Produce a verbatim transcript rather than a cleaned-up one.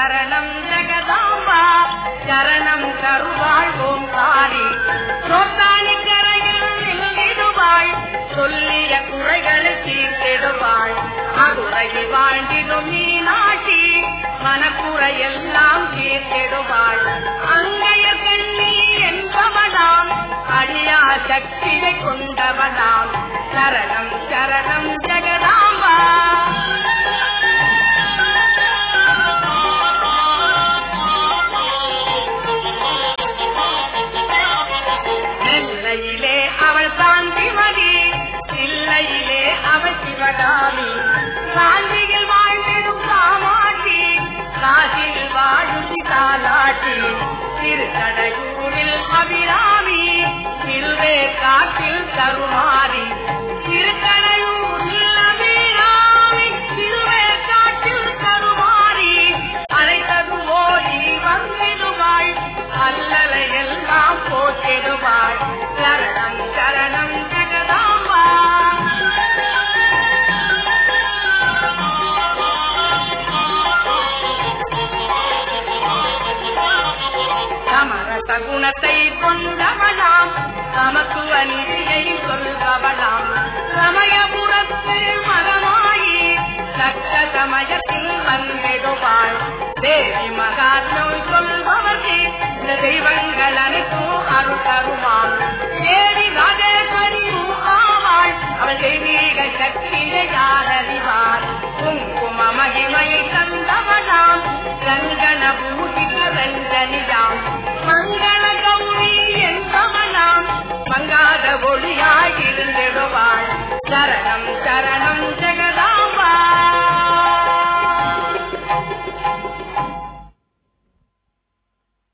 சரணம் ஜெகதாம்பா சரணம் கருவாள் ஓம்காரி சோத்தானி கரையில் நின்றிடுவாள் சொல்லிய குறைகளை தீர்த்திடுவாள் மதுரையில் வாழ்ந்திடும் மீனாட்சி மனக்குறையெல்லாம் தீர்த்திடுவாள் அங்கைய கண்ணி என்பவனாம் அழியா சக்தியை கொண்டவனாம் சரணம் சரணம் ஜெகதாம்பா. நெல்லையிலே அவள் சாந்திமதி இல்லையிலே அவள் சிவகாமி சாந்தியில் வாழ்ந்திடும் காமாட்சி காசியில் வாழும் தாலாட்டி திருக்கடையூரில் அபிராமி திருவே காட்டில் கருமாரி திருக்கடையூரில் அபிராமி திருவே காட்டில் கருமாரி அழைத்தது ஓடி வந்திடுவாள் அல்லலை எல்லாம் போட்டிடுவாள் சரணம் சரணம் ஜெகதாம்பா. சமரச குணத்தை கொண்டவளாம் சமத்துவ நிதியை சொல்பவளாம் சமயபுரத்து மரமாயி தக்க சமயத்தில் வந்திடுவாள் தேவி மகாத்மை சொல்பவர்க்கு இந்த தெய்வங்கள் அனைத்தும் அருள் தருவாள் தேவி ராஜேஸ்வரியும் ஆவாள் அவள் தெய்வீக சக்தியை யாரறிவாள் குங்கும மகிமையை தந்தவளாம் ரங்கன பூஜித ரஞ்சனியாம் மங்கள கௌரி என்பவனாம் மங்காத ஒளியாய் இருந்திடுவாள் சரணம்